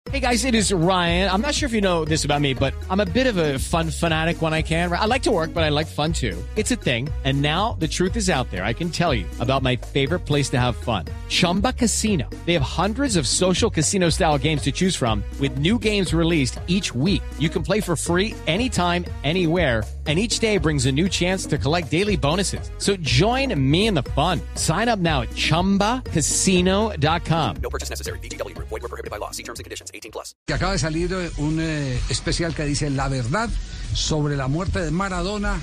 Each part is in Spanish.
Hey guys, it is Ryan. I'm not sure if you know this about me, but I'm a bit of a fun fanatic when I can. I like to work, but I like fun too. It's a thing. And now the truth is out there. I can tell you about my favorite place to have fun. Chumba Casino. They have hundreds of social casino style games to choose from with new games released each week. You can play for free anytime, anywhere. And each day brings a new chance to collect daily bonuses. So join me in the fun. Sign up now at ChumbaCasino.com. No purchase necessary. VGW. Void where prohibited by law. See terms and conditions. 18+. Que acaba de salir un especial que dice la verdad sobre la muerte de Maradona,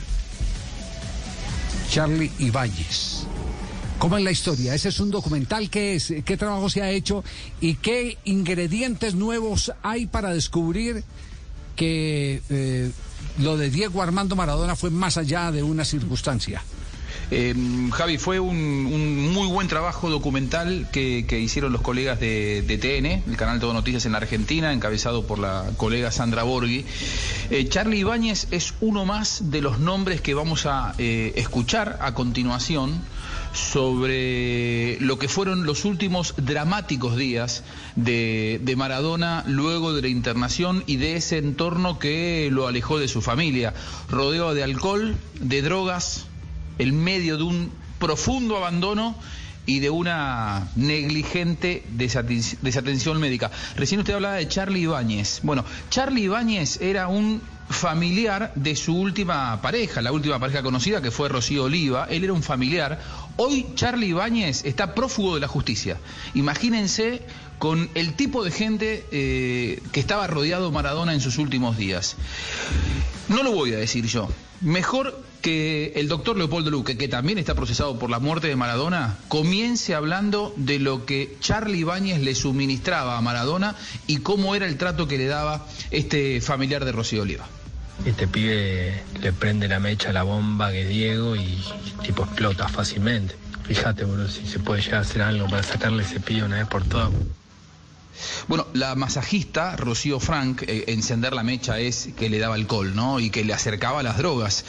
Charly Ibáñez. ¿Cómo es la historia? Ese es un documental. ¿Qué es? ¿Qué trabajo se ha hecho? ¿Y qué ingredientes nuevos hay para descubrir que lo de Diego Armando Maradona fue más allá de una circunstancia? Javi, fue un muy buen trabajo documental que hicieron los colegas de TN, el canal Todo Noticias en la Argentina, encabezado por la colega Sandra Borghi. Charly Ibáñez es uno más de los nombres que vamos a escuchar a continuación sobre lo que fueron los últimos dramáticos días de Maradona luego de la internación y de ese entorno que lo alejó de su familia, rodeado de alcohol, de drogas, en medio de un profundo abandono y de una negligente desatención médica. Recién usted hablaba de Charly Ibáñez. Bueno, Charly Ibáñez era un familiar de su última pareja, la última pareja conocida, que fue Rocío Oliva. Él era un familiar. Hoy Charly Ibáñez está prófugo de la justicia. Imagínense con el tipo de gente que estaba rodeado Maradona en sus últimos días. No lo voy a decir yo. Mejor que el doctor Leopoldo Luque, que también está procesado por la muerte de Maradona, comience hablando de lo que Charly Ibáñez le suministraba a Maradona y cómo era el trato que le daba este familiar de Rocío Oliva. Este pibe le prende la mecha a la bomba que es Diego y tipo explota fácilmente. Fíjate, boludo, si se puede llegar a hacer algo para sacarle ese pibe una vez por todas. Bueno, la masajista Rocío Frank, encender la mecha es que le daba alcohol, ¿no? Y que le acercaba a las drogas.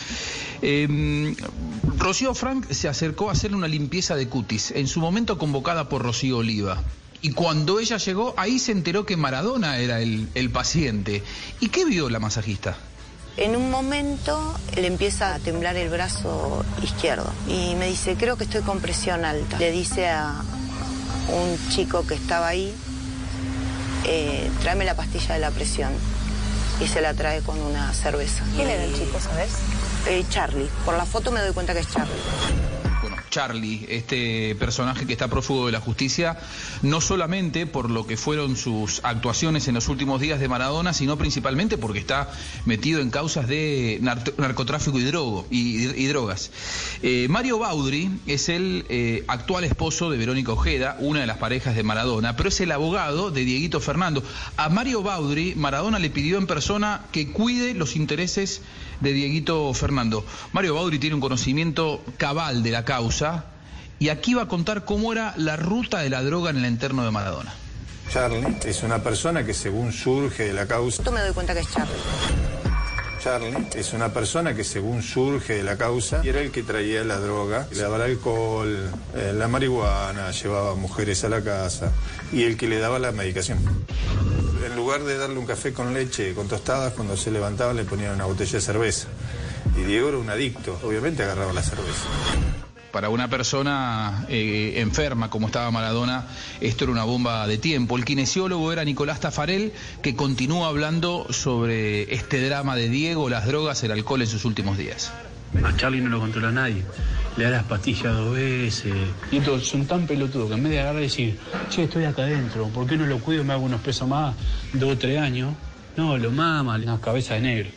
Rocío Frank se acercó a hacerle una limpieza de cutis, en su momento convocada por Rocío Oliva. Y cuando ella llegó, ahí se enteró que Maradona era el paciente. ¿Y qué vio la masajista? En un momento le empieza a temblar el brazo izquierdo y me dice, creo que estoy con presión alta. Le dice a un chico que estaba ahí, tráeme la pastilla de la presión, y se la trae con una cerveza. ¿Quién era el chico, sabes? Charly. Por la foto me doy cuenta que es Charly. Bueno, Charly, este personaje que está prófugo de la justicia, no solamente por lo que fueron sus actuaciones en los últimos días de Maradona, sino principalmente porque está metido en causas de narcotráfico y drogas. Mario Baudry es el actual esposo de Verónica Ojeda, una de las parejas de Maradona, pero es el abogado de Dieguito Fernando. A Mario Baudry, Maradona le pidió en persona que cuide los intereses de Dieguito Fernando. Mario Baudry tiene un conocimiento cabal de la causa y aquí va a contar cómo era la ruta de la droga en el entorno de Maradona. Charly es una persona que según surge de la causa... Yo me doy cuenta que es Charly. Charly es una persona que según surge de la causa y era el que traía la droga, le daba el alcohol, la marihuana, llevaba mujeres a la casa y el que le daba la medicación. En lugar de darle un café con leche, con tostadas, cuando se levantaba le ponían una botella de cerveza. Y Diego era un adicto, obviamente agarraba la cerveza. Para una persona enferma como estaba Maradona, esto era una bomba de tiempo. El kinesiólogo era Nicolás Tafarel, que continúa hablando sobre este drama de Diego, las drogas, el alcohol en sus últimos días. A Charly no lo controla nadie. Le da las pastillas 2 veces. Y estos son tan pelotudos que en vez de agarrar y decir, che, estoy acá adentro, ¿por qué no lo cuido? Me hago unos pesos más, 2 o 3 años. No, lo mama, una cabeza de negro.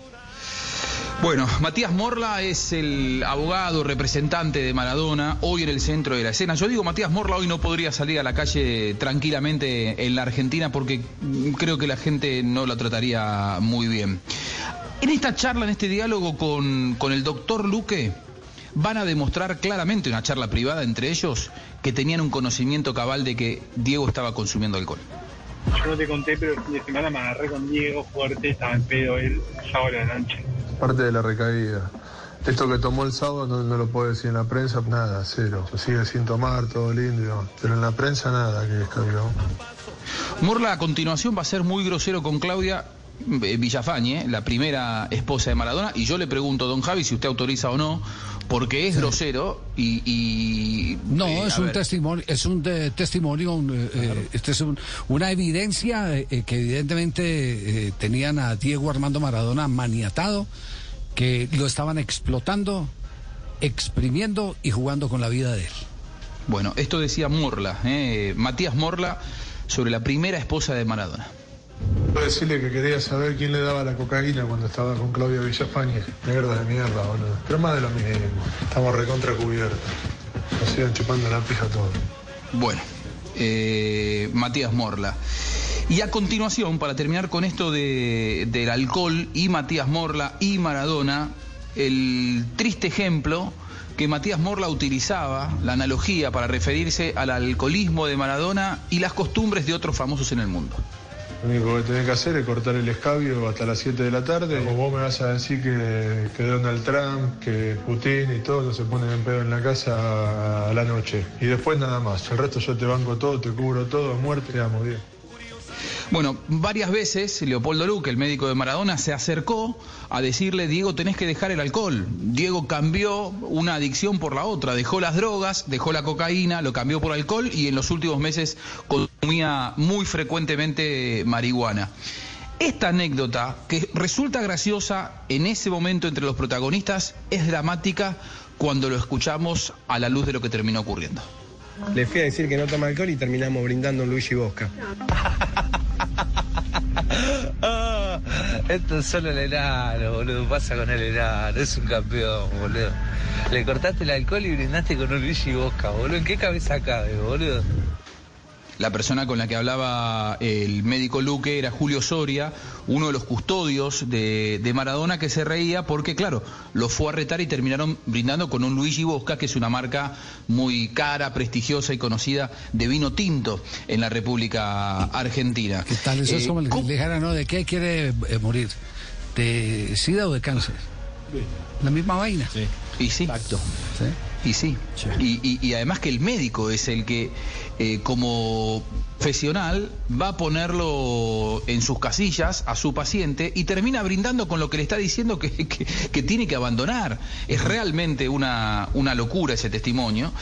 Bueno, Matías Morla es el abogado representante de Maradona, hoy en el centro de la escena. Yo digo, Matías Morla hoy no podría salir a la calle tranquilamente en la Argentina porque creo que la gente no la trataría muy bien. En esta charla, en este diálogo con el doctor Luque, van a demostrar claramente, una charla privada entre ellos, que tenían un conocimiento cabal de que Diego estaba consumiendo alcohol. Yo no te conté, pero el fin de semana me agarré con Diego fuerte, estaba en pedo él, sábado de la noche. Parte de la recaída. Esto que tomó el sábado no lo puedo decir en la prensa, nada, cero. Sigue sin tomar, todo lindo, pero en la prensa nada que cambió. Morla a continuación va a ser muy grosero con Claudia Villafañe, la primera esposa de Maradona, y yo le pregunto, don Javi, si usted autoriza o no, porque es grosero y no, es un testimonio, este es una evidencia que evidentemente tenían a Diego Armando Maradona maniatado, que lo estaban explotando, exprimiendo y jugando con la vida de él. Bueno, esto decía Morla, Matías Morla, sobre la primera esposa de Maradona. Puedo decirle que quería saber quién le daba la cocaína cuando estaba con Claudia Villafañe. Negros de mierda, boludo. Pero más de lo mismo. Estamos recontra cubiertos. Nos sigan chupando la pija todos. Bueno, Matías Morla. Y a continuación, para terminar con esto del alcohol y Matías Morla y Maradona, el triste ejemplo que Matías Morla utilizaba, la analogía para referirse al alcoholismo de Maradona y las costumbres de otros famosos en el mundo. Lo único que tenés que hacer es cortar el escabio hasta las 7 de la tarde. O vos me vas a decir que Donald Trump, que Putin y todos no se ponen en pedo en la casa a la noche. Y después nada más. El resto yo te banco todo, te cubro todo, muerte, quedamos bien. Bueno, varias veces Leopoldo Luque, el médico de Maradona, se acercó a decirle: Diego, tenés que dejar el alcohol. Diego cambió una adicción por la otra, dejó las drogas, dejó la cocaína, lo cambió por alcohol y en los últimos meses consumía muy frecuentemente marihuana. Esta anécdota, que resulta graciosa en ese momento entre los protagonistas, es dramática cuando lo escuchamos a la luz de lo que terminó ocurriendo. Le fui a decir que no toma alcohol y terminamos brindando un Luigi Bosca. Esto es solo el enano, boludo. Pasa con el enano, es un campeón, boludo. Le cortaste el alcohol y brindaste con un Luigi Bosca, boludo. ¿En qué cabeza cabe, boludo? La persona con la que hablaba el médico Luque era Julio Soria, uno de los custodios de Maradona, que se reía porque, claro, lo fue a retar y terminaron brindando con un Luigi Bosca, que es una marca muy cara, prestigiosa y conocida de vino tinto en la República Argentina. ¿Qué tal? Eso es como le dijera, ¿no? ¿De qué quiere morir? ¿De SIDA o de cáncer? Sí. La misma vaina. Sí. Y sí. Exacto. ¿Sí? Y sí. Y además que el médico es el que, como profesional, va a ponerlo en sus casillas a su paciente y termina brindando con lo que le está diciendo que tiene que abandonar. Es realmente una locura ese testimonio.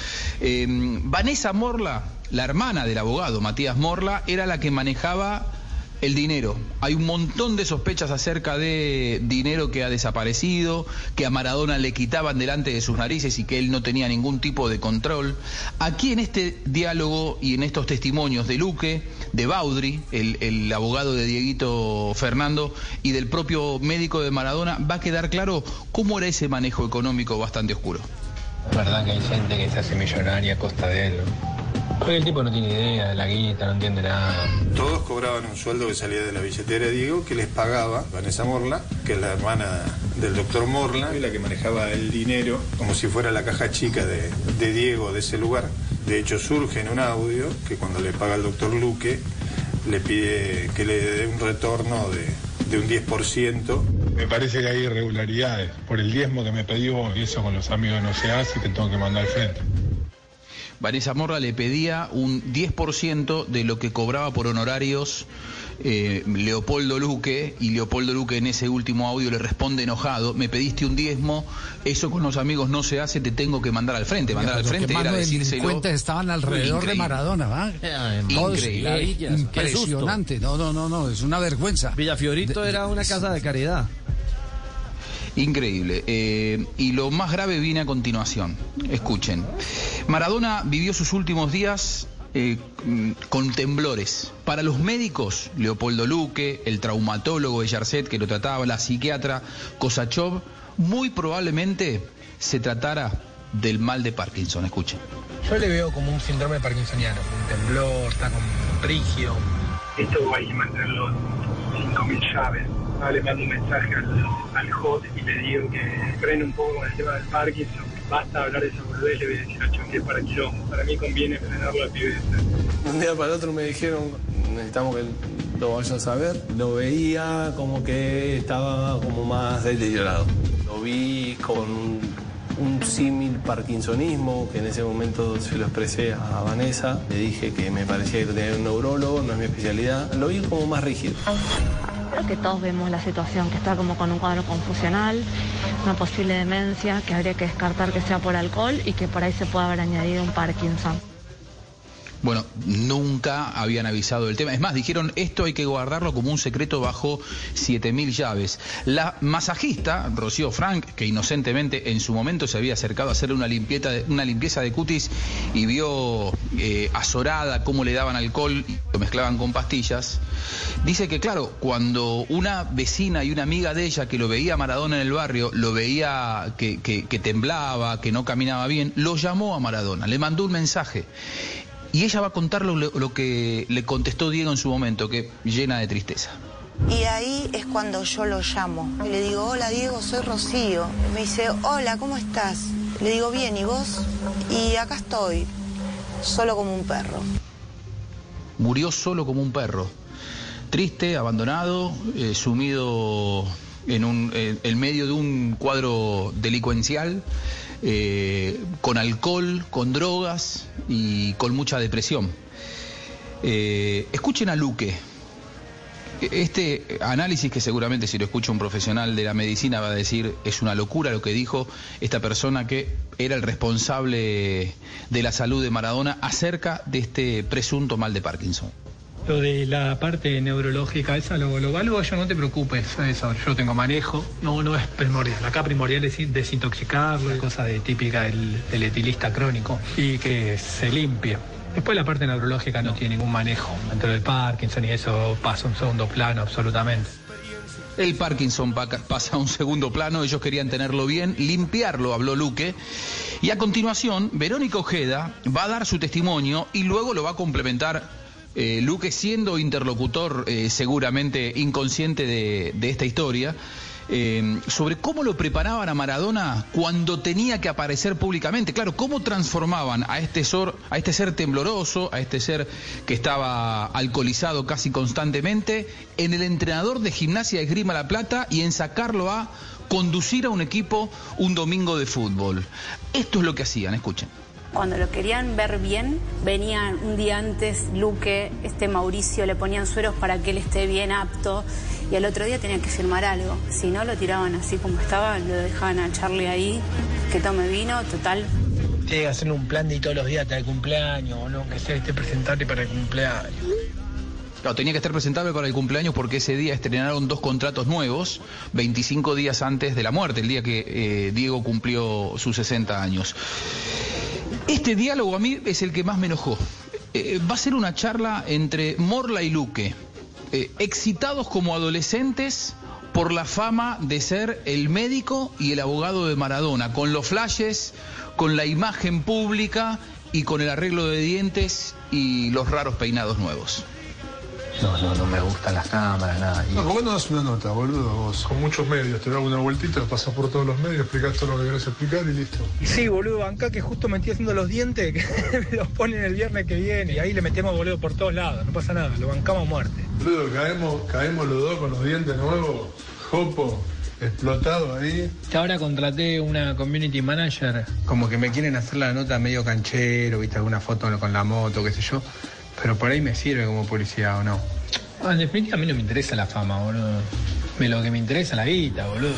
Vanessa Morla, la hermana del abogado Matías Morla, era la que manejaba el dinero. Hay un montón de sospechas acerca de dinero que ha desaparecido, que a Maradona le quitaban delante de sus narices y que él no tenía ningún tipo de control. Aquí en este diálogo y en estos testimonios de Luque, de Baudry, el abogado de Dieguito Fernando, y del propio médico de Maradona, va a quedar claro cómo era ese manejo económico bastante oscuro. Es verdad que hay gente que se hace millonaria a costa de él, ¿no? Porque el tipo no tiene idea de la guita, no entiende nada. Todos cobraban un sueldo que salía de la billetera de Diego, que les pagaba Vanessa Morla, que es la hermana del doctor Morla, y la que manejaba el dinero como si fuera la caja chica de Diego de ese lugar. De hecho, surge en un audio que cuando le paga el doctor Luque, le pide que le dé un retorno de un 10%. Me parece que hay irregularidades. Por el diezmo que me pidió, y eso con los amigos no se hace, te tengo que mandar al frente. Vanessa Morla le pedía un 10% de lo que cobraba por honorarios Leopoldo Luque, y Leopoldo Luque en ese último audio le responde enojado: me pediste un diezmo, eso con los amigos no se hace, te tengo que mandar al frente. Mandar al frente era decírselo. Cuentas estaban alrededor de Maradona, ¿va? Increíble. Impresionante. No, es una vergüenza. Villafiorito era una casa de caridad. Increíble. Y lo más grave viene a continuación. Escuchen. Maradona vivió sus últimos días con temblores. Para los médicos, Leopoldo Luque, el traumatólogo de Yarcet que lo trataba, la psiquiatra Kosachov, muy probablemente se tratara del mal de Parkinson. Escuchen. Yo le veo como un síndrome parkinsoniano, un temblor, está como rígido. Esto hay que mantenerlo 5.000 llaves. Le mando un mensaje al hot y le digo que frene un poco con el tema del Parkinson. Basta hablar de esa boludez, le voy a decir a Chon que es para quilombo. Para mí conviene frenarlo al pibe. Un día para el otro me dijeron, necesitamos que lo vayas a ver. Lo veía como que estaba como más deteriorado. Lo vi con un símil parkinsonismo, que en ese momento se lo expresé a Vanessa. Le dije que me parecía que tenía un neurólogo, no es mi especialidad. Lo vi como más rígido. Creo que todos vemos la situación, que está como con un cuadro confusional, una posible demencia, que habría que descartar que sea por alcohol y que por ahí se puede haber añadido un Parkinson. Bueno, nunca habían avisado del tema. Es más, dijeron, esto hay que guardarlo como un secreto bajo 7.000 llaves. La masajista, Rocío Frank, que inocentemente en su momento se había acercado a hacer una limpieza de cutis y vio azorada cómo le daban alcohol y lo mezclaban con pastillas, dice que, claro, cuando una vecina y una amiga de ella que lo veía a Maradona en el barrio, lo veía que temblaba, que no caminaba bien, lo llamó a Maradona, le mandó un mensaje. Y ella va a contar lo que le contestó Diego en su momento, que llena de tristeza. Y ahí es cuando yo lo llamo. Y le digo, hola Diego, soy Rocío. Me dice, hola, ¿cómo estás? Le digo, bien, ¿y vos? Y acá estoy, solo como un perro. Murió solo como un perro. Triste, abandonado, sumido en medio de un cuadro delincuencial, con alcohol, con drogas y con mucha depresión. Escuchen a Luque. Este análisis, que seguramente si lo escucha un profesional de la medicina va a decir es una locura lo que dijo esta persona que era el responsable de la salud de Maradona acerca de este presunto mal de Parkinson. Lo de la parte neurológica, esa lo evalúo yo, no te preocupes, eso, yo tengo manejo, no es primordial. Acá primordial es desintoxicarlo, cosa típica del etilista crónico, y que se limpie. Después la parte neurológica no tiene ningún manejo. Dentro del Parkinson y eso pasa a un segundo plano absolutamente. El Parkinson pasa a un segundo plano, ellos querían tenerlo bien, limpiarlo, habló Luque. Y a continuación, Verónica Ojeda va a dar su testimonio y luego lo va a complementar Luque, siendo interlocutor seguramente inconsciente de esta historia, sobre cómo lo preparaban a Maradona cuando tenía que aparecer públicamente. Claro, cómo transformaban a este ser tembloroso, a este ser que estaba alcoholizado casi constantemente, en el entrenador de Gimnasia de Esgrima La Plata y en sacarlo a conducir a un equipo un domingo de fútbol. Esto es lo que hacían, escuchen. Cuando lo querían ver bien, venían un día antes Luque, Mauricio, le ponían sueros para que él esté bien apto y al otro día tenían que firmar algo. Si no, lo tiraban así como estaba, lo dejaban a Charlie ahí, que tome vino, total. Tiene que hacerle un plan de todos los días hasta el cumpleaños, o no, que sea esté presentable para el cumpleaños. Claro, tenía que estar presentable para el cumpleaños porque ese día estrenaron 2 contratos nuevos, 25 días antes de la muerte, el día que Diego cumplió sus 60 años. Este diálogo a mí es el que más me enojó. Va a ser una charla entre Morla y Luque, excitados como adolescentes por la fama de ser el médico y el abogado de Maradona, con los flashes, con la imagen pública y con el arreglo de dientes y los raros peinados nuevos. No me gustan las cámaras, nada. No, ¿por qué no das una nota, boludo, vos? Con muchos medios, te das una vueltita, pasas por todos los medios, explicás todo lo que querés explicar y listo. Sí, boludo, acá que justo me estoy haciendo los dientes, que me los ponen el viernes que viene, y ahí le metemos, boludo, por todos lados, no pasa nada, lo bancamos a muerte. Boludo, caemos los dos con los dientes nuevos, jopo, explotado ahí. Ahora contraté una community manager, como que me quieren hacer la nota medio canchero, viste, alguna foto con la moto, qué sé yo. Pero por ahí me sirve como publicidad, ¿o no? En definitiva, a mí no me interesa la fama, boludo. Lo que me interesa es la guita, boludo.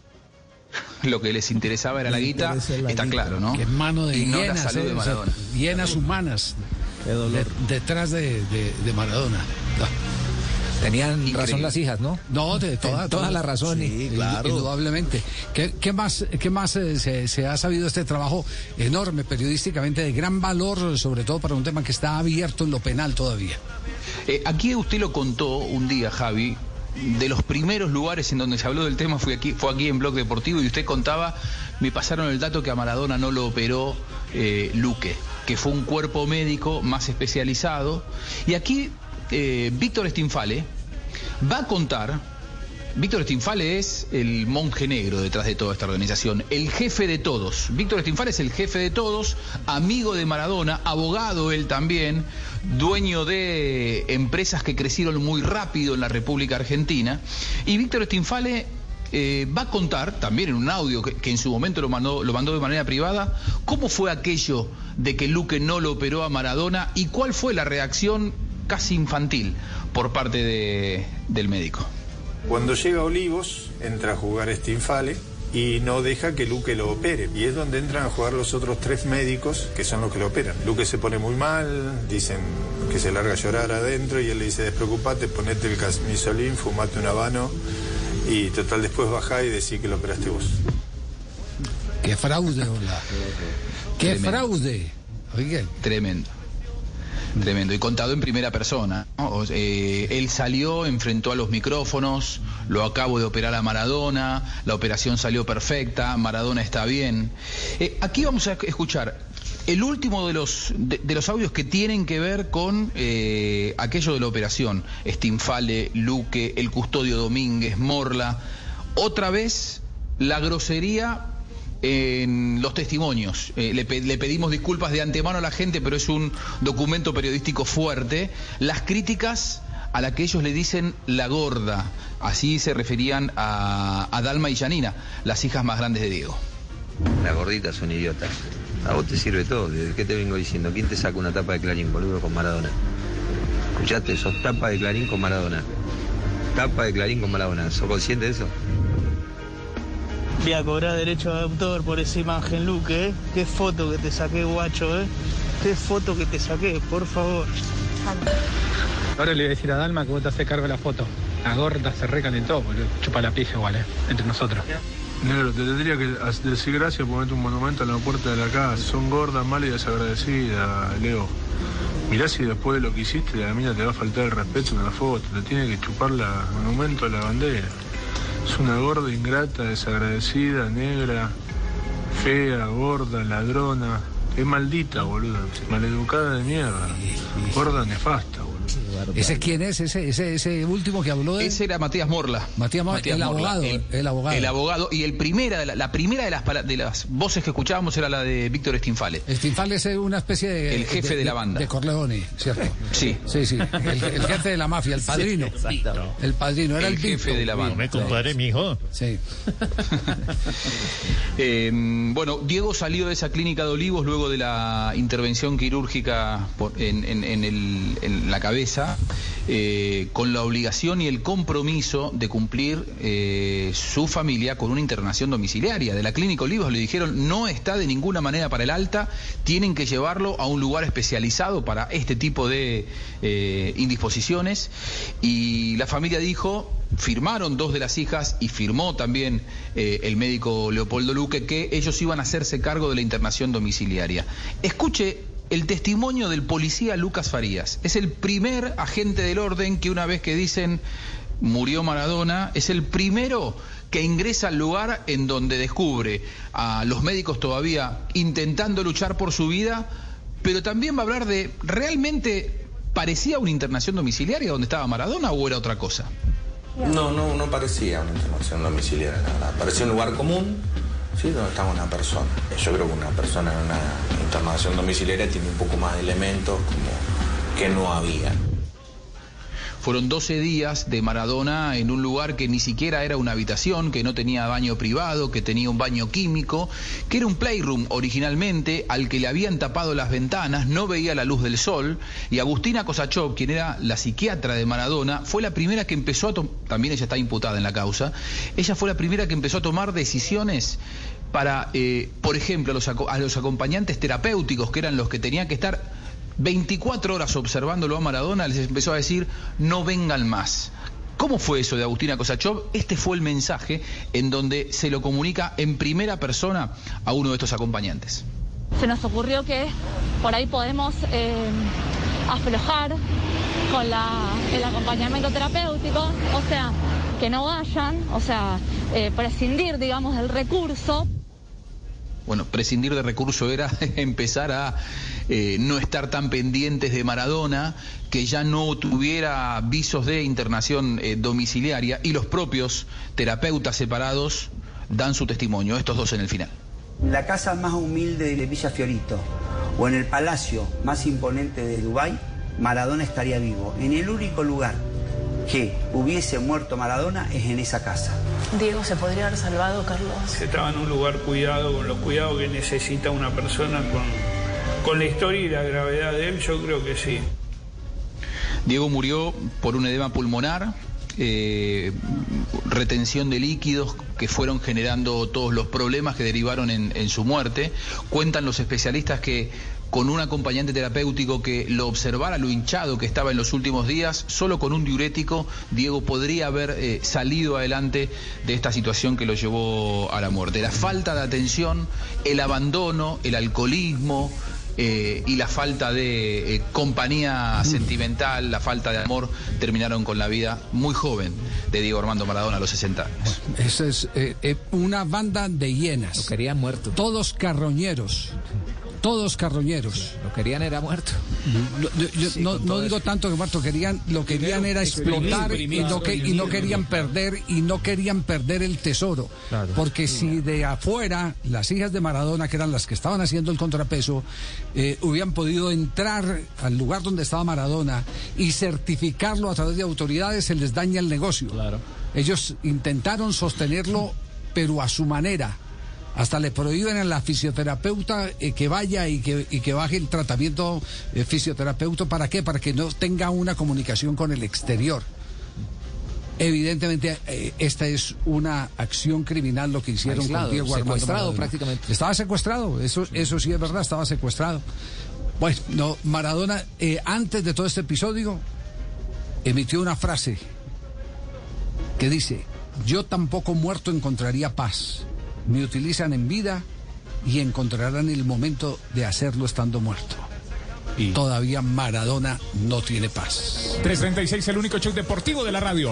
Lo que les interesaba era la guita, está claro, ¿no? Que es mano de hienas, no la salud de Maradona. Hienas humanas detrás de Maradona. No. Tenían razón las hijas, ¿no? No, toda la razón, sí, claro. Indudablemente. ¿Qué más se ha sabido este trabajo enorme, periodísticamente, de gran valor, sobre todo para un tema que está abierto en lo penal todavía? Aquí usted lo contó un día, Javi, de los primeros lugares en donde se habló del tema fue aquí en Blog Deportivo, y usted contaba, me pasaron el dato que a Maradona no lo operó Luque, que fue un cuerpo médico más especializado. Y aquí Víctor Stinfale va a contar. Víctor Stinfale es el monje negro detrás de toda esta organización, el jefe de todos. Víctor Stinfale es el jefe de todos, amigo de Maradona, abogado él también, dueño de empresas que crecieron muy rápido en la República Argentina. Y Víctor Stinfale va a contar, también en un audio que en su momento lo mandó de manera privada, cómo fue aquello de que Luque no lo operó a Maradona y cuál fue la reacción casi infantil por parte del médico. Cuando llega a Olivos, entra a jugar Stinfale y no deja que Luque lo opere. Y es donde entran a jugar los otros 3 médicos, que son los que lo operan. Luque se pone muy mal, dicen que se larga a llorar adentro, y él le dice: despreocupate, ponete el camisolín, fumate un habano, y total después bajá y decí que lo operaste vos. ¡Qué fraude, hola! ¡Qué tremendo fraude! Oigan. Tremendo. Y contado en primera persona, ¿no? Él salió, enfrentó a los micrófonos: lo acabo de operar a Maradona, la operación salió perfecta, Maradona está bien. Aquí vamos a escuchar el último de los audios que tienen que ver con aquello de la operación. Stinfale, Luque, el Custodio Domínguez, Morla. Otra vez la grosería en los testimonios. Le pedimos disculpas de antemano a la gente, pero es un documento periodístico fuerte. Las críticas a la que ellos le dicen la gorda, así se referían a Dalma y Janina, las hijas más grandes de Diego. Las gorditas son idiotas. A vos te sirve todo. ¿Desde qué te vengo diciendo? ¿Quién te saca una tapa de Clarín, boludo, con Maradona? Escuchaste, sos tapa de Clarín con Maradona. Tapa de Clarín con Maradona. ¿Sos consciente de eso? Voy a cobrar derecho de autor por esa imagen, Luque, ¿eh? Qué foto que te saqué, guacho, ¿eh? Qué foto que te saqué, por favor. Ahora le voy a decir a Dalma que vos te haces cargo de la foto. La gorda se recalentó, boludo. Chupa la pija igual, entre nosotros. Negro, te tendría que decir gracias por meter un monumento en la puerta de la casa. Son gordas, malas y desagradecidas, Leo. Mirá si después de lo que hiciste la mina te va a faltar el respeto en la foto. Te tiene que chupar el monumento a la bandera. Es una gorda ingrata, desagradecida, negra, fea, gorda, ladrona. Es maldita, boludo. Maleducada de mierda. Gorda nefasta, boludo. ¿Ese quién es? ¿Ese último que habló de él? Ese era Matías Morla. Matías Morla, el abogado. El abogado. Y la primera de las voces que escuchábamos era la de Víctor Stinfale. Stinfale es una especie de... El jefe de la banda. De Corleone, ¿cierto? Sí. Sí. El jefe de la mafia, el padrino. Sí, el padrino, era el jefe de la banda. No me compadre, mijo. Sí. Bueno, Diego salió de esa clínica de Olivos luego de la intervención quirúrgica en la cabeza, con la obligación y el compromiso de cumplir su familia con una internación domiciliaria. De la clínica Olivos le dijeron: no está de ninguna manera para el alta, tienen que llevarlo a un lugar especializado para este tipo de indisposiciones. Y la familia dijo, firmaron 2 de las hijas y firmó también el médico Leopoldo Luque, que ellos iban a hacerse cargo de la internación domiciliaria. Escuche el testimonio del policía Lucas Farías. Es el primer agente del orden que, una vez que dicen murió Maradona, es el primero que ingresa al lugar en donde descubre a los médicos todavía intentando luchar por su vida, pero también va a hablar de, ¿realmente parecía una internación domiciliaria donde estaba Maradona o era otra cosa? No parecía una internación domiciliaria, nada. Parecía un lugar común, sí, donde estaba una persona. Yo creo que una persona en una internación domiciliaria tiene un poco más de elementos como que no había. Fueron 12 días de Maradona en un lugar que ni siquiera era una habitación, que no tenía baño privado, que tenía un baño químico, que era un playroom originalmente, al que le habían tapado las ventanas, no veía la luz del sol. Y Agustina Kosachov, quien era la psiquiatra de Maradona, fue la primera que empezó también ella está imputada en la causa, ella fue la primera que empezó a tomar decisiones para, por ejemplo, a los acompañantes terapéuticos, que eran los que tenían que estar 24 horas observándolo a Maradona, les empezó a decir: no vengan más. ¿Cómo fue eso de Agustina Kosachov? Este fue el mensaje en donde se lo comunica en primera persona a uno de estos acompañantes. Se nos ocurrió que por ahí podemos aflojar con el acompañamiento terapéutico, o sea, que no vayan, o sea, prescindir, digamos, del recurso. Bueno, prescindir de recurso era empezar a no estar tan pendientes de Maradona, que ya no tuviera visos de internación domiciliaria, y los propios terapeutas separados dan su testimonio, estos 2 en el final. En la casa más humilde de Villa Fiorito o en el palacio más imponente de Dubái, Maradona estaría vivo. En el único lugar que hubiese muerto Maradona es en esa casa. Diego, ¿se podría haber salvado, Carlos? Estaba en un lugar cuidado, con los cuidados que necesita una persona con la historia y la gravedad de él, yo creo que sí. Diego murió por un edema pulmonar, retención de líquidos que fueron generando todos los problemas que derivaron en su muerte. Cuentan los especialistas que con un acompañante terapéutico que lo observara lo hinchado que estaba en los últimos días, solo con un diurético Diego podría haber salido adelante de esta situación que lo llevó a la muerte. La falta de atención, el abandono, el alcoholismo, y la falta de compañía sentimental, la falta de amor, terminaron con la vida muy joven de Diego Armando Maradona a los 60 años. Esa es una banda de hienas. Lo querían muerto. Todos carroñeros. Todos carroñeros. Lo querían era muerto. No digo tanto que muerto, lo querían era explotar y no querían perder el tesoro. Claro. Porque si de afuera las hijas de Maradona, que eran las que estaban haciendo el contrapeso, hubieran podido entrar al lugar donde estaba Maradona y certificarlo a través de autoridades, se les daña el negocio. Claro. Ellos intentaron sostenerlo, pero a su manera. Hasta le prohíben a la fisioterapeuta que vaya y que baje el tratamiento fisioterapeuta. ¿Para qué? Para que no tenga una comunicación con el exterior. Evidentemente, esta es una acción criminal lo que hicieron aislado, con Diego Armando secuestrado Maradona. Prácticamente. Estaba secuestrado, eso sí es verdad, estaba secuestrado. Bueno, no, Maradona, antes de todo este episodio, emitió una frase que dice: yo tampoco muerto encontraría paz. Me utilizan en vida y encontrarán el momento de hacerlo estando muerto. Y todavía Maradona no tiene paz. 3:36, el único show deportivo de la radio.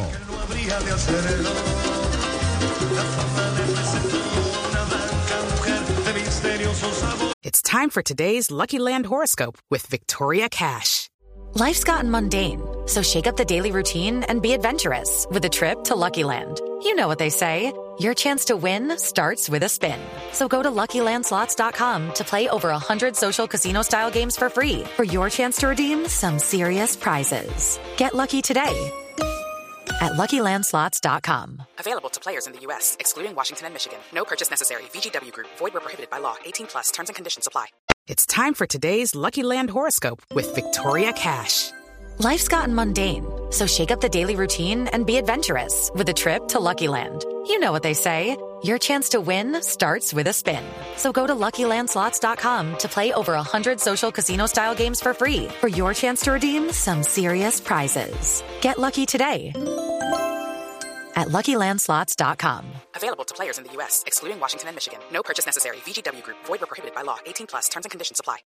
It's time for today's Lucky Land horoscope with Victoria Cash. Life's gotten mundane, so shake up the daily routine and be adventurous with a trip to Lucky Land. You know what they say. Your chance to win starts with a spin. So go to LuckyLandSlots.com to play over 100 social casino-style games for free for your chance to redeem some serious prizes. Get lucky today at LuckyLandSlots.com. Available to players in the U.S., excluding Washington and Michigan. No purchase necessary. VGW Group. Void where prohibited by law. 18+. Terms and conditions apply. It's time for today's Lucky Land horoscope with Victoria Cash. Life's gotten mundane, so shake up the daily routine and be adventurous with a trip to Lucky Land. You know what they say. Your chance to win starts with a spin. So go to LuckyLandSlots.com to play over 100 social casino-style games for free for your chance to redeem some serious prizes. Get lucky today at LuckyLandSlots.com. Available to players in the U.S., excluding Washington and Michigan. No purchase necessary. VGW Group. Void where prohibited by law. 18+. Terms and conditions apply.